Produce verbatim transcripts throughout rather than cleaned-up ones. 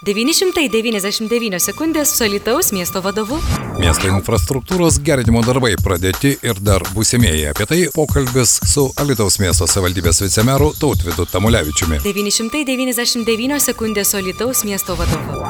devyni šimtai devyniasdešimt devynios sekundės su Alytaus miesto vadovu. Miesto infrastruktūros gerinimo darbai pradėti ir dar būsimieji. Apie tai pokalbis su Alytaus miesto savivaldybės vicemeru Tautvydu Tamulevičiumi. devyni šimtai devyniasdešimt devynios sekundės su Alytaus miesto vadovu.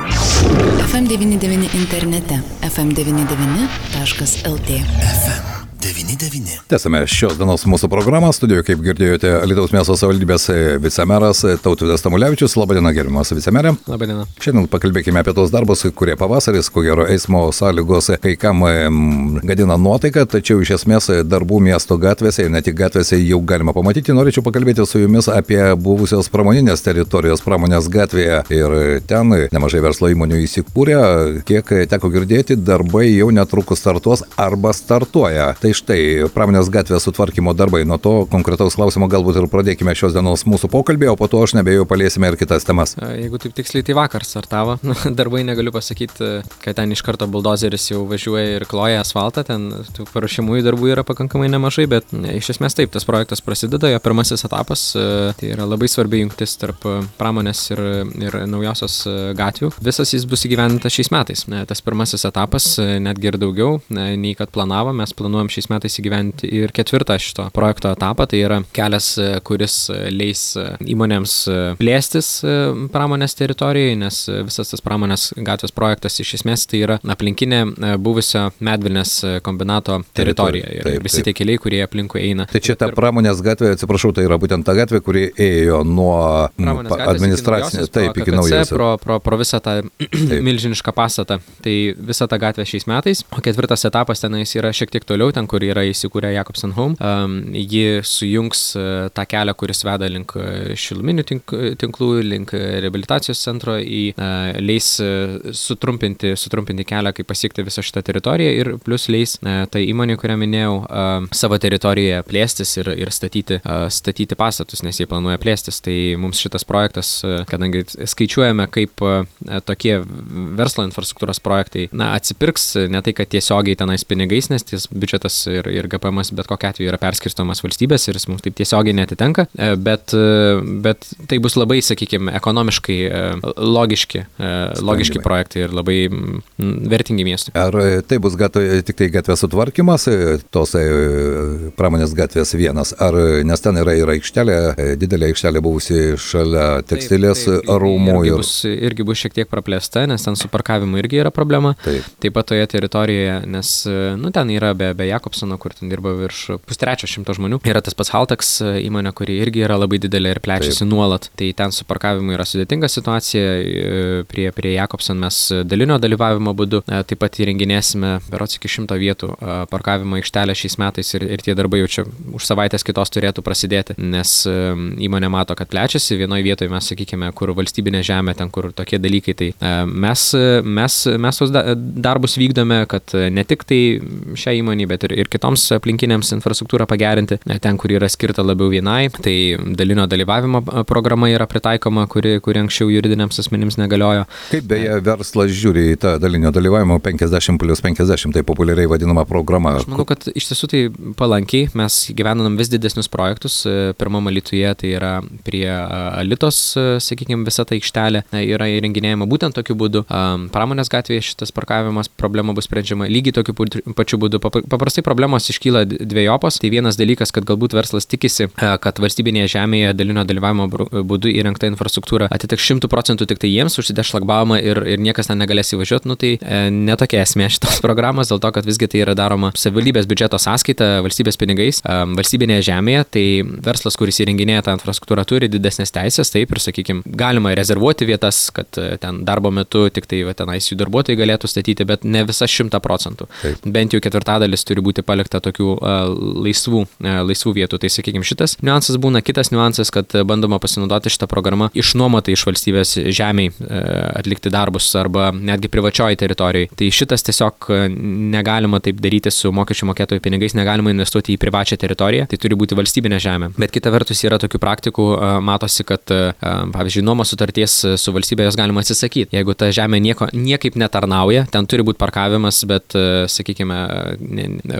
F M devyni devyni internete f m devyni devyni taškas l t. F M devyni devyni. Tęsame šios dienos mūsų programą. Studijoje, kaip girdėjote, Alytaus miesto savivaldybės vicemeras Tautvydas Tamulevičius. Labadiena, gerbiamas vicemerė. Labadiena. Šiandien pakalbėkime apie tos darbus, kurie pavasaris, ko gero eismo sąlygos kai kam gadina nuotaiką, tačiau iš esmės darbų miesto gatvėse ir ne tik gatvėse jau galima pamatyti. Norėčiau pakalbėti su jumis apie buvusios pramoninės teritorijos pramonės gatvėje ir ten nemažai verslo įmonių įsikūrė. Kiek teko girdėti, darbai jau netrukus startuos arba startuoja. Tai štai, pramonės gatvės sutvarkymo darbai. Nuo to konkretaus klausimo galbūt ir pradėkime šios dienos mūsų pokalbį, o po to aš nebejau paliesime ir kitas temas. Jeigu taip tiksliai, tai vakar startavo. Darbai negaliu pasakyti, kad ten iš karto buldozeris jau važiuoja ir kloja asfaltą. Ten tų paruošiamųjų darbų yra pakankamai nemažai, bet iš esmės taip, tas projektas prasideda, jo pirmasis etapas. Tai yra labai svarbi jungtis tarp pramonės ir, ir naujosios gatvių. Visas jis bus įgyvendintas šiais metais. Tas pirmasis etapas, netgi ir daugiau, nei kad planavo. Mes planuojam šiais metais įgyventi ir ketvirtą šito projekto etapą, tai yra kelias, kuris leis įmonėms plėstis pramonės teritorijai, nes visas tas pramonės gatvės projektas iš esmės tai yra aplinkinė buvusio Medvilnės kombinato teritorija ir taip, visi taip. Tie keliai, kurie aplinkui eina. Tai čia ta pramonės gatvė, atsiprašau, tai yra būtent ta gatvė, kuri ėjo nuo administracinės, taip, iki naujosios. Pro, pro, pro visą tą milžinišką pastatą. Tai visa ta gatvė šiais metais, o ketvirtas etapas tenais yra šiek tiek toliau, ten kur yra įsikūrę Jakobsen Home. Um, ji sujungs uh, tą kelią, kuris veda link šiluminių tink, tinklų, link reabilitacijos centro, į uh, leis uh, sutrumpinti, sutrumpinti kelią, kaip pasiekti visą šitą teritoriją ir plus leis uh, tai įmonė, kurią minėjau, uh, savo teritorijoje plėstis ir, ir statyti, uh, statyti pastatus, nes jie planuoja plėstis. Tai mums šitas projektas, uh, kadangi skaičiuojame, kaip uh, tokie verslo infrastruktūros projektai na, atsipirks, ne tai, kad tiesiogiai tenais pinigais, nes ties biudžetas ir, ir G P M bet kokiu atveju yra perskirstomas valstybės ir jis mums taip tiesiogiai netitenka, bet, bet tai bus labai, sakykime, ekonomiškai logiški, logiški projektai ir labai vertingi miestui. Ar tai bus gatvė, tik tai gatvės sutvarkymas, tos pramonės gatvės vienas, ar nes ten yra ir aikštelė, didelė aikštelė buvusi šalia tekstilės taip, taip, rūmų. Irgi, ir... bus, irgi bus šiek tiek praplėsta, nes ten su parkavimu irgi yra problema. Taip, taip pat toje teritorijoje, nes nu, ten yra be, be Jakobseno, kur ten dirba virš pustrečio šimto žmonių. Yra tas pats Haltex įmonė, kuri irgi yra labai didelė ir plečiasi nuolat. Tai ten su parkavimu yra sudėtinga situacija. Prie, prie Jakobsen mes dalinio dalyvavimo būdu taip pat įrenginėsime berods iki šimto vietų parkavimo aikštelę šiais metais ir, ir tie darbai jau čia už savaitės kitos turėtų prasidėti, nes įmonė mato, kad plečiasi. Vienoje vietoje mes, sakykime, kur valstybinė žemė, ten kur tokie dalykai, tai mes, mes, mes tos darbus vykdome, kad ne tik tai šią įmonį, bet ir, ir kitoms aplinkinėms infrastruktūrą pagerinti, ten, kur yra skirta labiau vienai, tai dalinio dalyvavimo programa yra pritaikoma, kuri, kuri anksčiau juridiniams asmenims negaliojo. Kaip beje verslas žiūri į tą dalinio dalyvavimo penkiasdešimt plius penkiasdešimt, tai populiariai vadinama programa? Aš manau, kad iš tiesų tai palankiai, mes gyvenam vis didesnius projektus. Pirmam Alytuje tai yra prie Alytos, sakykime, visa ta aikštelė yra įrenginėjama būtent tokiu būdu. Pramonės gatvėje šitas parkavimas problema bus sprendžiama lygiai tokiu pačiu būdu. Paprastai problemos iškyla dviejopos. Tai vienas dalykas, kad galbūt verslas tikisi, kad valstybinėje žemėje dalinio dalyvavimo būdu įrengta infrastruktūra atitiks šimtų procentų tik tai jiems, užsideš šlagbaumą ir, ir niekas ten negalės įvažiuoti. Nu tai e, netokia esmė šitos programos, dėl to, kad visgi tai yra daroma savivaldybės biudžeto sąskaita, valstybės pinigais, e, valstybinėje žemėje. Tai verslas, kuris įrenginėja tą infrastruktūrą, turi didesnės teisės, taip ir, sakykime, galima rezervuoti vietas, kad ten darbo metu tik tai va, tenais jų darbuotojai galėtų statyti, bet ne visas šimtą procentų. Bent jau ketvirtadalis turi būti palikta tokių uh, laisvų, uh, laisvų vietų. Tai, sakykime, šitas niuansas būna. Kitas niuansas, kad bandoma pasinaudoti šitą programą išnuomoti iš valstybės žemiai uh, atlikti darbus arba netgi privačioji teritorijai. Tai šitas tiesiog negalima taip daryti su mokesčių mokėtojų pinigais, negalima investuoti į privačią teritoriją, tai turi būti valstybinė žemė. Bet kita vertus yra tokių praktikų, uh, matosi, kad, uh, pavyzdžiui, nuomos sutarties su valstybė jos galima atsisakyti. Jeigu ta žemė nieko, niekaip netarnauja, ten turi būti parkavimas, bet, uh, sakykime,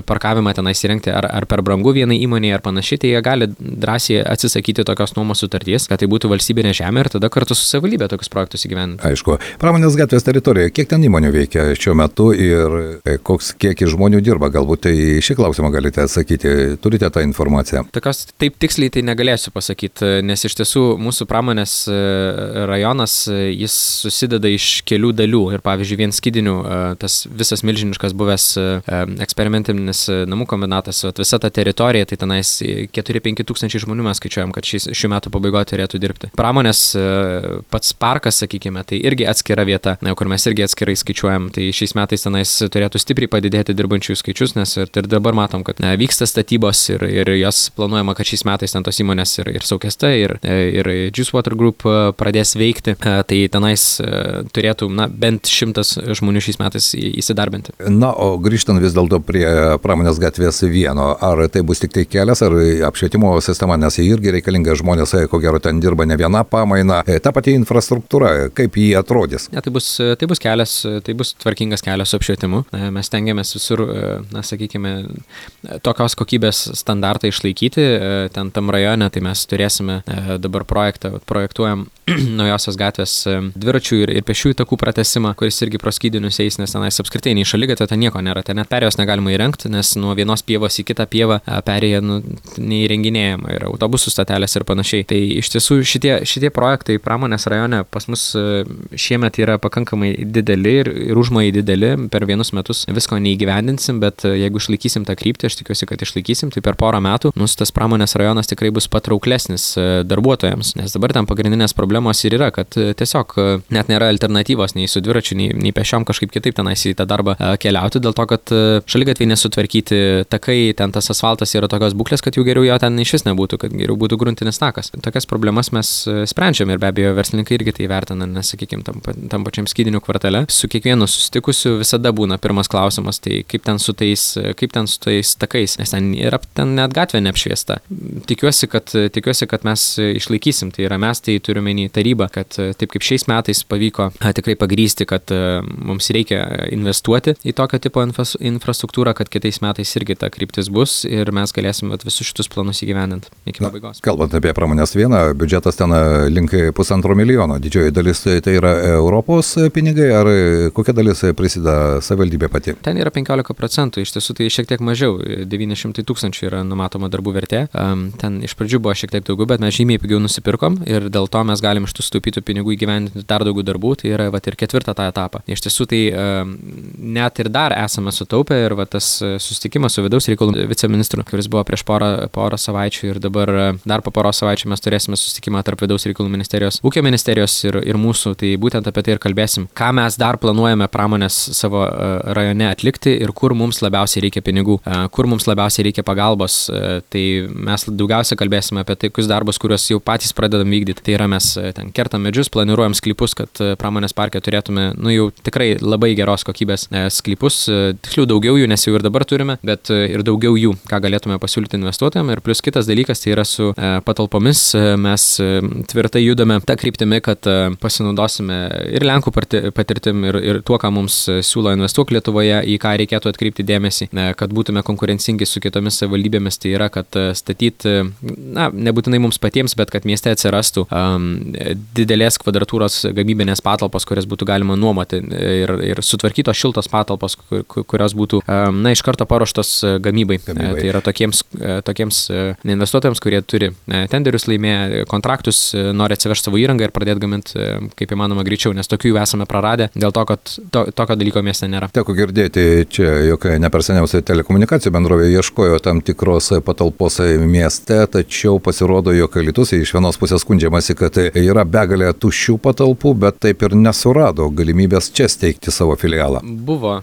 parkavimą tenais įrengti ar, ar per brangu vienai įmonėje ar panašiai, tai jie gali drąsiai atsisakyti tokios nuomos sutarties, kad tai būtų valstybinė žemė ir tada kartu su savivaldybė tokius projektus įgyvendinti. Aišku, pramonės gatvės teritorijoje, kiek ten įmonių veikia šiuo metu ir koks kiekis žmonių dirba, galbūt tai šį klausimą galite atsakyti, turite tą informaciją? Tokios taip tiksliai tai negalėsiu pasakyti, nes iš tiesų mūsų pramonės rajonas, jis susideda iš kelių dalių ir pavyzdžiui vien Skydinių, tas visas milžiniškas buvęs eksperimentinis namų kombinatas, visa ta teritorija, tai tenais keturi penki tūkstančiai žmonių mes skaičiuojam, kad šis, šių metų pabaigoje turėtų dirbti. Pramonės pats parkas, sakykime, tai irgi atskira vieta, kur mes irgi atskirai skaičiuojam, tai šiais metais tenais turėtų stipriai padidėti dirbančių skaičius, nes ir, ir dabar matom, kad ne, vyksta statybos ir, ir jos planuojama, kad šiais metais ten tos įmonės ir, ir Saukesta, ir, ir Juice Water Group pradės veikti, tai tenais turėtų na, bent šimtas žmonių šiais metais įsidarbinti. Na, o grįžtant vis dėlto prie pramonės gatvės vieno, ar tai bus tik tai kelias, ar apšvietimo sistema, nes jie irgi reikalinga žmonės, ko gero ten dirba ne viena pamaina, ta pati infrastruktūra, kaip jį atrodys? Ne, tai bus, tai bus kelias, tai bus tvarkingas kelias su apšvietimu. Mes stengiamės visur, na, sakykime, tokios kokybės standartą išlaikyti. Ten tam rajone, tai mes turėsime dabar projektą, projektuojam naujosios gatvės dviračių ir, ir pešiųjų takų pratesimą, kuris irgi pro Skydinius eis, nes tenais apskritai nei šaligatvė ten nieko nėra, ten net perėjos negalima įrengti, nes nuo vienos pievos į kitą pievą perėja nu, neįrenginėjama ir autobusų stotelės ir panašiai. Tai iš tiesų šitie, šitie projektai pramonės rajone pas mus šiemet yra pakankamai dideli ir, ir užmojai dideli, per vienus metus visko neįgyvendinsim, bet jeigu išlaikysim tą kryptį, aš tikiuosi, kad išlaikysim, tai per porą metų mūsų tas pramonės rajonas tikrai bus patrauklesnis darbuotojams, nes dabar ten pagrindinės problemos ir yra, kad tiesiog net nėra alternatyvos nei su dviračiu, nei, nei pešiom kažkaip kitaip tenais į tą darbą keliauti, dėl to, kad šaligatviai nesutvarkyti, takai, ten tas asfaltas yra tokios būklės, kad jau geriau jo ten iš vis nebūtų, kad geriau būtų gruntinis takas. Tokias problemas mes sprendžiam ir be abejo verslininkai irgi tai vertina, nes, sakykime, tam, tam pačiam Skydinių kvartale. Su kiekvienu susitikusiu visada būna pirmas klausimas, tai kaip ten su tais, kaip ten su tais takais, nes ten yra ten net gatvė neapšviesta. Tikiuosi, kad, tikiuosi, kad mes išlaikysim, tai yra mes, tai turime į tarybą, kad taip kaip šiais metais pavyko tikrai pagrysti, kad mums reikia investuoti į tokio tipo infrastruktūrą, kad kitais metais irgi ta kryptis bus ir mes galėsim visus šitus planus įgyvendinti iki pabaigos. Kalbant apie pramonės vieną, biudžetas ten link pusantro milijono, didžioji dalis tai yra Europos pinigai, ar kokia dalis prisideda savivaldybė pati? Ten yra penkiolika procentų, iš tiesų tai šiek tiek mažiau, devyni šimtai tūkstančių yra numatoma darbų vertė, ten iš pradžių buvo šiek tiek daugiau, bet mes žymiai pigiau nusipirkom ir dėl to mes galim iš tų sutaupytų pinigų įgyvendinti dar daugiau darbų, tai yra vat, ir ketvirtą tą etapą. Iš tiesų tai net ir dar esame sutaupę ir vat, tas susitikimas su vidaus reikalų viceministru, kuris buvo prieš porą, porą savaičių ir dabar dar po poros savaičių mes turėsime susitikimą tarp vidaus reikalų ministerijos, ūkio ministerijos ir, ir mūsų, tai būtent apie tai ir kalbėsim, ką mes dar planuojame pramonės savo rajone atlikti ir kur mums labiausiai reikia pinigų, kur mums labiausiai reikia pagalbos, tai mes daugiausia kalbėsime apie tai, kokius darbus, kuriuos jau patys pradedam vykdyti, tai yra mes ten kertam medžius, planuojam sklypus, kad pramonės parke turėtume, nu jau tikrai labai geros kokybės sklypus, tiksliau daugiau jų, nes jau ir dabar turime, bet ir daugiau jų, ką galėtume pasiūlyti investuotojams. Ir plius kitas dalykas, tai yra su patalpomis, mes tvirtai judame tą kryptimį, kad pasinaudosime ir Lenkų patirtim, ir, ir tuo, ką mums siūlo Investuok Lietuvoje, į ką reikėtų atkreipti dėmesį, kad būtume konkurencingi su kitomis savivaldybėmis, tai yra, kad statyti, na, nebūtinai mums patiems, bet kad mieste atsirastų um, didelės kvadratūros gamybinės patalpos, kurias būtų galima nuomoti ir, ir sutvarkytos šiltos patalpos, kur, kurios būtų, um, na, iš karto paruoštos gamybai. gamybai. Tai yra tokiems, tokiems investuotojams, kurie turi tenderius laimėję, kontraktus, nori atsivežti savo įrangą ir pradėti gaminti kaip įmanoma greičiau, nes tokių jau esame praradę, dėl to, kad to, tokio dalyko mieste nėra. Teko girdėti čia, jog ne per seniausiai telekomunikacijų bendrovė ieškojo tam tikros patalpos mieste, tačiau pasirodo, jog Alytus iš vienos pusės skundžiamasi, kad yra begalė tuščių patalpų, bet taip ir nesurado galimybės čia steigti savo filialą. Buvo,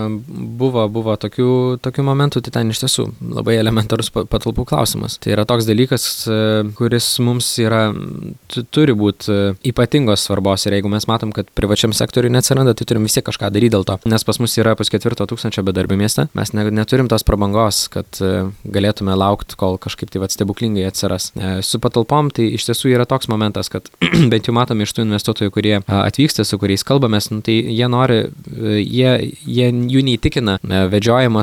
buvo, buvo tokių, tokių momentų, tai ten iš tiesų labai elementarus patalpų klausimas. Tai yra toks dalykas, kuris mums yra, turi būti ypatingos svarbos ir jeigu mes matom, kad privačiam sektoriui neatsiranda, tai turim vis tiek kažką daryti dėl to. Nes pas mus yra pusketvirto tūkstančio bedarbių mieste, mes ne, neturim tos prabangos, kad galėtume laukti, kol kažkaip tai vat stebuklingai atsiras. Su patalpom tai iš tiesų yra toks momentas, kad bent jau matome iš tų investuotojų, kurie atvyksta, su kuriais kalbamės, nu, tai jie nori, jie, jie jų neįtikina vedžiojimas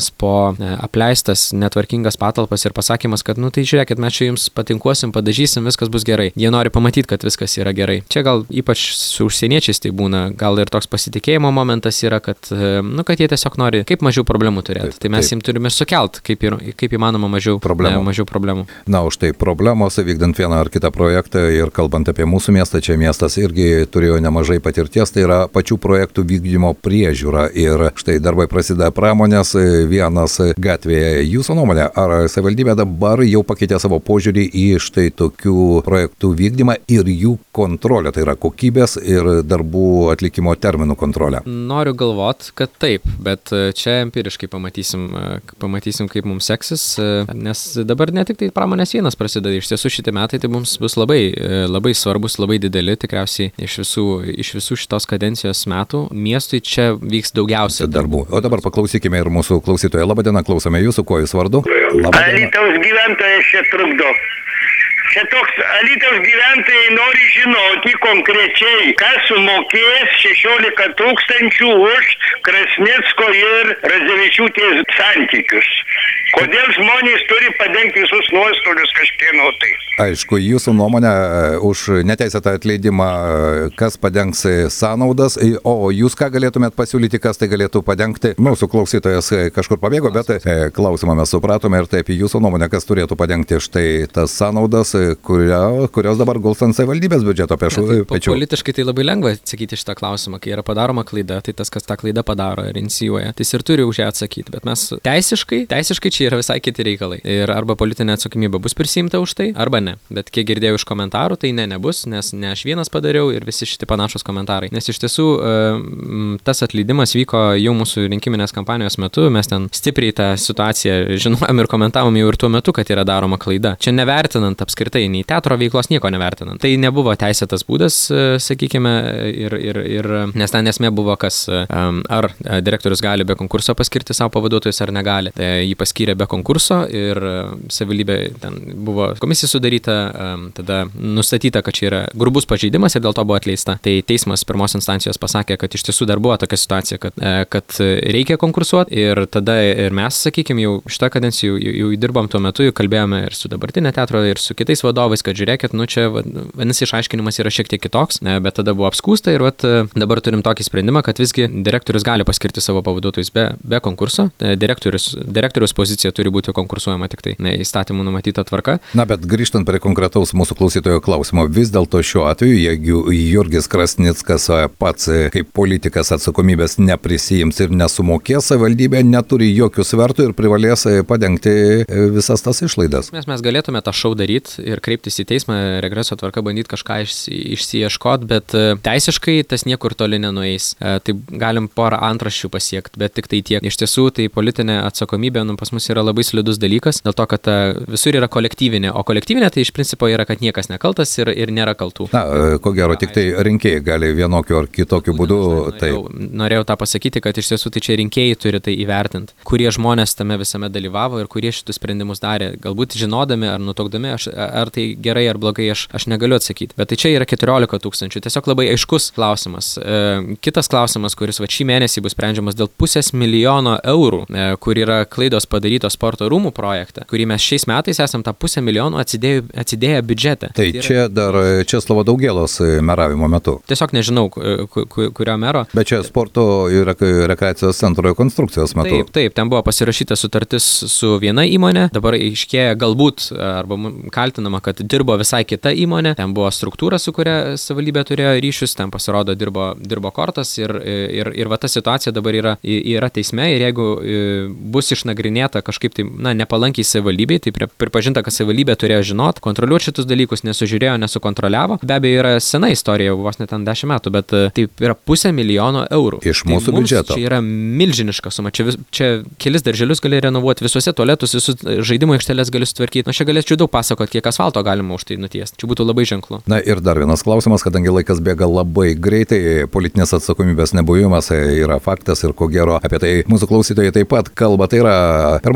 ėjimas po apleistas, netvarkingas patalpas ir pasakymas, kad, nu tai žiūrėkit, mes čia jums patinkuosim, padažysim, viskas bus gerai. Jie nori pamatyti, kad viskas yra gerai. Čia gal ypač su užsieniečiais tai būna, gal ir toks pasitikėjimo momentas yra, kad, nu, kad jie tiesiog nori kaip mažiau problemų turėti. Tai mes jiems turime sukelt, kaip, ir, kaip įmanoma mažiau problemų. Ne, mažiau problemų. Na, už tai problemos, vykdant vieną ar kitą projektą ir kalbant apie mūsų miestą, čia miestas irgi turėjo nemažai patirties, tai yra pačių projektų vykdymo priežiūra ir štai darbai prasideda pramonės, vienas gatvėje. Jūsų nuomonė, ar savivaldybė dabar jau pakeitė savo požiūrį į štai tokių projektų vykdymą ir jų kontrolę, tai yra kokybės ir darbų atlikimo terminų kontrolę? Noriu galvot, kad taip, bet čia empiriškai pamatysim, pamatysim kaip mums seksis, nes dabar ne tik tai pramonės vienas prasideda, iš tiesų šitie metai tai mums bus labai, labai svarbus, labai dideli, tikriausiai iš visų, iš visų šitos kadencijos metų miestui čia vyks daugiausia darbų. O dabar paklausykime ir mūsų klausytoją. Labadiena, klausome jūsų, kuo jūs vardu? Alytaus gyventojas čia trukdo. Čia toks Alytaus gyventojai nori žinoti konkrečiai, kas sumokės šešiolika tūkstančių už Krasnicko ir Radzevičiūtės santykius. Kodėl žmonės turi padengti visus nuostolius kažkieno tai? Aišku, jūsų nuomonė už neteisėtą atleidimą, kas padengs sąnaudas, o jūs ką galėtumėt pasiūlyti, kas tai galėtų padengti? Mūsų klausytojas kažkur pabėgo, bet klausimą mes supratome ir taip, jūsų nuomonė, kas turėtų padengti štai tas sąnaudas, kurio, kurios dabar guls ant savivaldybės biudžeto pečių. Politiškai tai labai lengva atsakyti šitą klausimą, kai yra padaroma klaida, tai tas, kas tą klaidą padaro ir inicijuoja, tai ir turi už ją atsakyti, bet mes teisiškai, teisiškai čia yra visai kiti reikalai. Ir arba politinė atsakomybė bus prisiimta už tai, arba ne. Bet kiek girdėjau iš komentarų, tai ne, nebus, nes ne aš vienas padariau ir visi šitie panašus komentarai. Nes iš tiesų tas atleidimas vyko jau mūsų rinkiminės kampanijos metu, mes ten stipriai tą situaciją žinojom ir komentavom jau ir tuo metu, kad yra daroma klaida. Čia nevertinant apskritai nei teatro veiklos, nieko nevertinant. Tai nebuvo teisėtas būdas, sakykime, ir, ir, ir nes ten esmė buvo, kas ar direktorius gali be konkurso paskirti savo pavaduotojus ar negali. Tai jį paskyrė be konkurso ir savivaldybė ten buvo komisija sudaryta, tada nustatyta, kad čia yra grubus pažeidimas ir dėl to buvo atleista. Tai teismas pirmos instancijos pasakė, kad iš tiesų dar buvo tokia situacija, kad, kad reikia konkursuoti ir tada ir mes, sakykime, jau šitą kadenciją jau, jau dirbom tuo metu, jau kalbėjome ir su dabartinė teatro ir su kitais vadovais, kad žiūrėkit, nu čia vadinasi išaiškinimas yra šiek tiek kitoks, bet tada buvo apskūsta ir vat, dabar turim tokį sprendimą, kad visgi direktorius gali paskirti savo pavaduotojus be, be konkurso. Direktorius, direktorius pozicija turi būti konkursuojama tik tai ne, įstatymų numatyta tvarka. Na, bet grįžtant prie konkretaus mūsų klausytojo klausimo, vis dėlto šiuo atveju, jeigu Jurgis Krasnickas pats kaip politikas atsakomybės neprisijims ir nesumokės, savivaldybė neturi jokių svertų ir privalės padengti visas tas išlaidas. Mes, mes galėtume tą šou daryti ir kreiptis į teismą, regreso tvarka bandyti kažką išsiieškot, bet teisiškai tas niekur toli nenueis. Tai galim porą antraščių pasiekti, bet tik tai tiek. Iš tiesų, tai politinė atsakomybė nu, pas mus yra labai slidus dalykas, dėl to, kad visur yra kolektyvinė, o kolektyvinė tai iš principo yra, kad niekas nekaltas ir, ir nėra kaltų. Na, ko gero, tik tai rinkėjai gali vienokiu ar kitokiu būdu. Tai... Norėjau, norėjau tą pasakyti, kad iš tiesų tai čia rinkėjai turi tai įvertinti, kurie žmonės tame visame dalyvavo ir kurie šitus sprendimus darė. Galbūt žinodami ar nutuokdami, aš, ar tai gerai ar blogai, aš, aš negaliu atsakyti. Bet tai čia yra keturiolika tūkstančių. Tiesiog labai aiškus klausimas. E, kitas klausimas, kuris va šį mėnesį bus sprendžiamas dėl pusės milijono eurų, e, kur yra klaidos padarytos sporto rūmų projekte, kurį mes šiais metais esam tą pusę milijonų atsidėję, atsidėję biudžete. Tai, tai čia dar Česlovo Daugėlos meravimo metu. Tiesiog nežinau, kurio mero. Bet čia sporto ir rekreacijos centro konstrukcijos metu. Taip, taip, ten buvo pasirašyta sutartis su viena įmonė, dabar aiškėja galbūt arba kaltinama, kad dirbo visai kita įmonė, ten buvo struktūra, su kuria savivaldybė turėjo ryšius, ten pasirodo dirbo, dirbo kortas ir, ir, ir va ta situacija dabar yra, yra teisme ir jeigu bus išnagrinėta kažkaip tai, na, nepalankiai savivaldybei, tai pripažinta, kad savivaldybė turėjo žinot, kontroliuoti šitus dalykus, nesužiūrėjo, nesukontroliavo. Be abejo, yra sena istorija, vos net ten dešimt metų, bet tai yra pusę milijono eurų. Iš tai mūsų biudžeto. Čia yra milžiniška suma. Čia, vis, čia kelis darželius gali renovuoti, visuose tualetus, visus žaidimų aikštelės gali sutvarkyti. Na, čia galėčiau daug pasakoti, kiek asfalto galima už tai nutiesti. Čia būtų labai ženklu. Na ir dar vienas klausimas, kadangi laikas bėga labai greitai, politinės atsakomybės nebuvimas yra faktas ir ko gero apie tai mūsų klausytojai taip pat kalba. Tai yra pirmadienį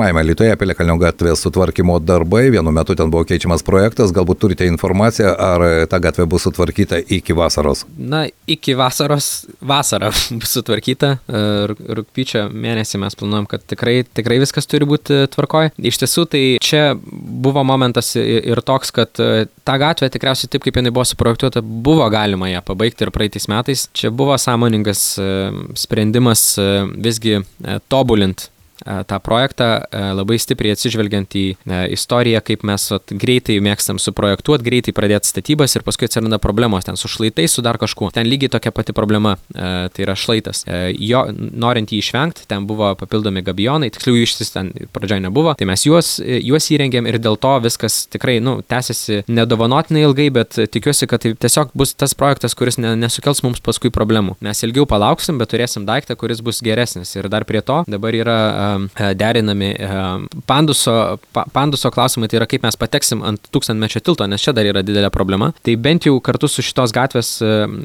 pirmajame Alytuje Piliakalnio gatvės sutvarkymo darbai, vienu metu ten buvo keičiamas projektas, galbūt turite informaciją, ar ta gatvė bus sutvarkyta iki vasaros? Na, iki vasaros, vasara bus sutvarkyta, rugpjūčio mėnesį mes planuojam, kad tikrai, tikrai viskas turi būti tvarkoj. Iš tiesų, tai čia buvo momentas ir toks, kad ta gatvė tikriausiai taip, kaip jinai buvo suprojektuota, buvo galima ją pabaigti ir praeitais metais. Čia buvo sąmoningas sprendimas visgi tobulint tą projektą, labai stipriai atsižvelgiant į istoriją, kaip mes vat, greitai mėgstam suprojektuoti, greitai pradėti statybas ir paskui atsiranda problemos ten su šlaitais, su dar kažkuo. Ten lygiai tokia pati problema, tai yra šlaitas. Jo, norint jį išvengti, ten buvo papildomi gabijonai, tiksliau išsis ten pradžioje nebuvo, tai mes juos, juos įrengėm ir dėl to viskas tikrai, nu, tęsiasi nedovanotinai ilgai, bet tikiuosi, kad tai tiesiog bus tas projektas, kuris ne, nesukels mums paskui problemų. Mes ilgiau palauksim, bet turėsim daiktą, kuris bus geresnis. Ir dar prie to dabar yra derinami panduso, panduso klausimai, tai yra kaip mes pateksim ant tūkstantmečio tilto, nes čia dar yra didelė problema. Tai bent jau kartu su šitos gatvės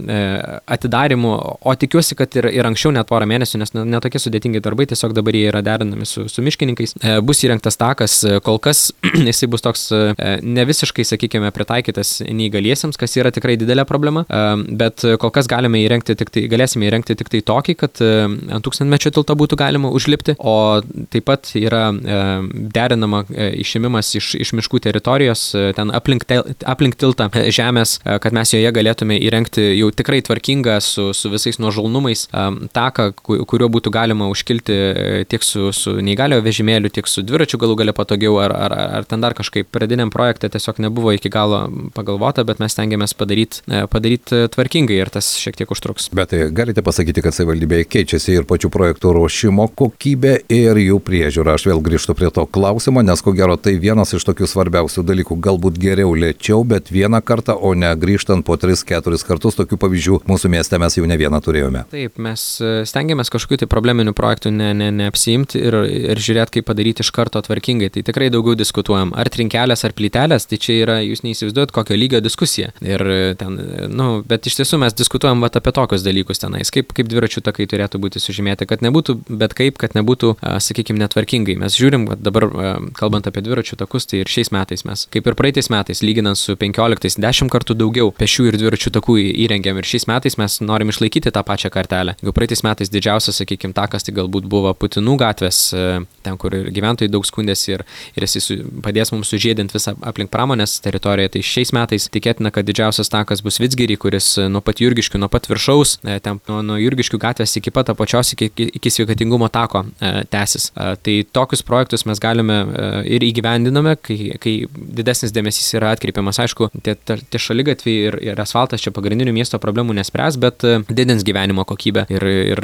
atidarimu, o tikiuosi, kad ir, ir anksčiau net porą mėnesių, nes netokie sudėtingi darbai, tiesiog dabar jie yra derinami su, su miškininkais. Bus įrengtas takas, kol kas jisai bus toks ne visiškai, sakykime, pritaikytas neįgaliesiems, kas yra tikrai didelė problema, bet kol kas galime įrengti tik tai, galėsime įrengti tik tai tokį, kad ant tūkstantmečio tilto būtų galima užlipti, o taip pat yra e, derinama e, išėmimas iš, iš miškų teritorijos, e, ten aplink, tel, aplink tiltą e, žemės, e, kad mes joje galėtume įrengti jau tikrai tvarkingą su, su visais nuožulnumais e, taką, kuriuo būtų galima užkilti e, tiek su, su neįgaliojo vežimėliu, tiek su dviračiu galų gale patogiau, ar, ar, ar ten dar kažkaip pradiniam projekte tiesiog nebuvo iki galo pagalvota, bet mes stengiamės padaryti e, padaryt tvarkingai ir tas šiek tiek užtruks. Bet galite pasakyti, kad savivaldybėje keičiasi ir pačių projektų ruošimo kokybė ir jų priežiūra. Aš vėl grįžtu prie to klausimo, nes ko gero tai vienas iš tokių svarbiausių dalykų. Galbūt geriau lėčiau, bet vieną kartą, o ne grįžtant po tris keturis kartus. Tokių pavyzdžių mūsų mieste mes jau ne vieną turėjome. Taip, mes stengiamės kažkokių tai probleminių projektų ne, ne, neapsiimti ir, ir žiūrėti, kaip padaryti iš karto tvarkingai. Tai tikrai daugiau diskutuojam. Ar trinkelės, ar plytelės, tai čia yra, jūs neįsivaizduojat, kokio lygio diskusija. Ir ten, nu, bet iš tiesų mes diskutuojam vat, apie tokius dalykus tenais, kaip, kaip dviračių takai turėtų būti sužymėti, kad nebūtų, bet kaip, kad nebūtų sakykime, netvarkingai. Mes žiūrim, kad dabar, kalbant apie dviračių takus, tai ir šiais metais mes, kaip ir praeitais metais, lyginant su penkioliktais, dešimt kartų daugiau pešių ir dviračių takų įrengėm ir šiais metais mes norim išlaikyti tą pačią kartelę. Jeigu praeitais metais didžiausias, sakykime, takas, tai galbūt buvo Putinų gatvės, ten, kur gyventojai daug skundėsi ir, ir jis padės mums sužėdinti visą aplink pramonės teritoriją, tai šiais metais tikėtina, kad didžiausias takas bus Vidzgiry, kuris nuo pat Jurgiškių, nuo pat viršaus, ten nuo, nuo Jurgiškių gatvės iki pat apačios, iki, iki Sveikatingumo tako tęsis. Tai tokius projektus mes galime ir įgyvendiname, kai, kai didesnis dėmesys yra atkreipiamas. Aišku, tie, tie šaligatviai ir, ir asfaltas čia pagrindinių miesto problemų nespręs, bet didins gyvenimo kokybę. Ir, ir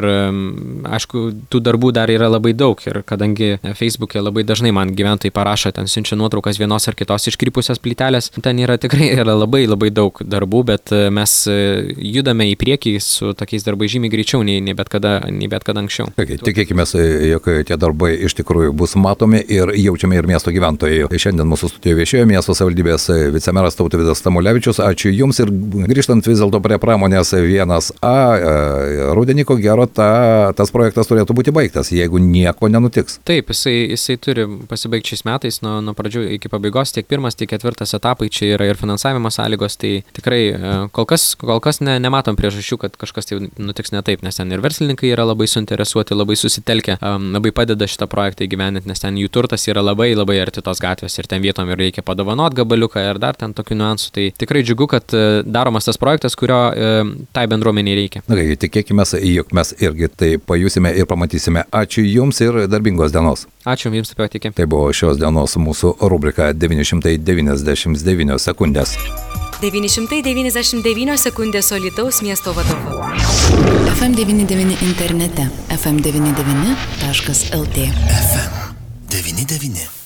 aišku, tų darbų dar yra labai daug. Ir kadangi Facebook'e labai dažnai man gyventojai parašo, ten siunčia nuotraukas vienos ar kitos iškrypusios plytelės, ten yra tikrai yra labai labai daug darbų, bet mes judame į priekį su tokiais darbais žymiai greičiau nei, nei, bet, kada, nei bet kada anksčiau. Okay, tikėkime, jog tie darbai iš tikrųjų bus matomi ir jaučiami ir miesto gyventojai. Šiandien mūsų studijoje viešėjo miesto savivaldybės vicemeras Tautvydas Tamulevičius. Ačiū Jums ir grįžtant vis dėlto prie pramonės vienas A, rudenį ko gero ta, tas projektas turėtų būti baigtas, jeigu nieko nenutiks. Taip, jisai, jisai turi pasibaigti šiais metais nuo, nuo pradžių iki pabaigos, tiek pirmas, tiek ketvirtas etapai, čia yra ir finansavimo sąlygos, tai tikrai kol kas, kol kas ne, nematom priežasčių, kad kažkas tai nutiks ne taip, nes ten ir verslininkai yra labai suinteresuoti, labai susitelkę, labai padeda šitą projektą įgyvendinti, nes ten jų turtas yra labai labai arti tos gatvės ir ten vietom ir reikia padovanot gabaliuką ir dar ten tokių niuansų. Tai tikrai džiugu, kad daromas tas projektas, kurio e, tai bendruomeniai reikia. Na, tai tikėkime, jog mes irgi tai pajusime ir pamatysime. Ačiū Jums ir darbingos dienos. Ačiū Jums taip pat, iki. Tai buvo šios dienos mūsų rubrika devyni šimtai devyniasdešimt devynios sekundės. devyni šimtai devyniasdešimt devynios sekundės Alytaus miesto vadovu. F M devyni devyni internete f m devyni devyni taškas l t F M devyni devyni.